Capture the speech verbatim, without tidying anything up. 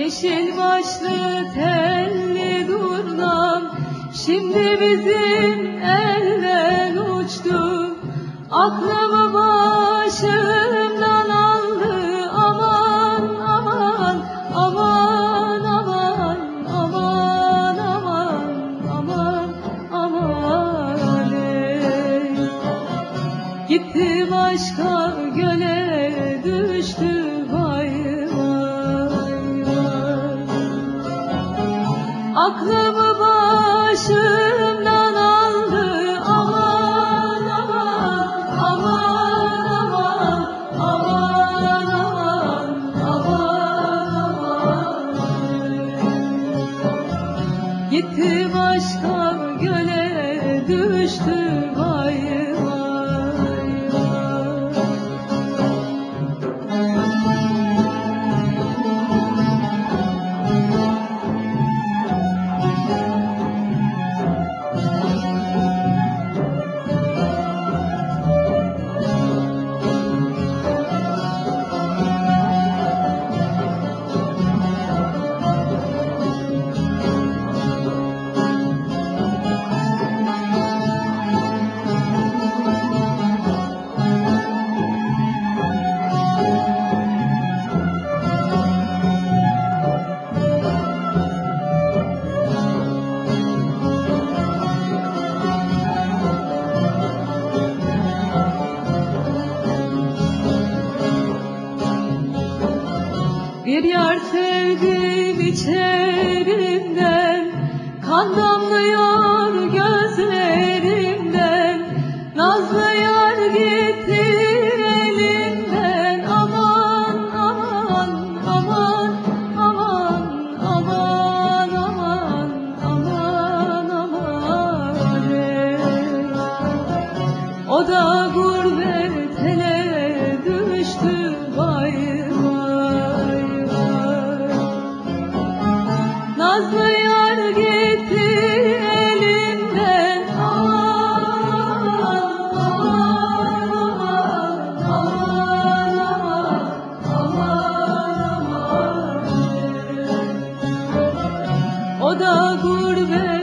Yeşil başlı telli durnam şimdi bizim elden uçtu. Aklımı başımdan aldı, aman aman aman aman aman aman aman aman ey. Gitti başka göle düştü, vay vay vay. Aklımı başımdan aldı, aman aman aman aman aman aman aman. Gitti başka göle düştü, vay vay vay. Bir yar sevdim içerimden, kan damlıyor gözlerimden. Nazlı yar gitti elimden, aman aman aman aman aman aman aman aman ey. O da gurbet ele düştü, vay vay. Nazlı yar gitti elimden, aman aman aman aman aman. O da gurbet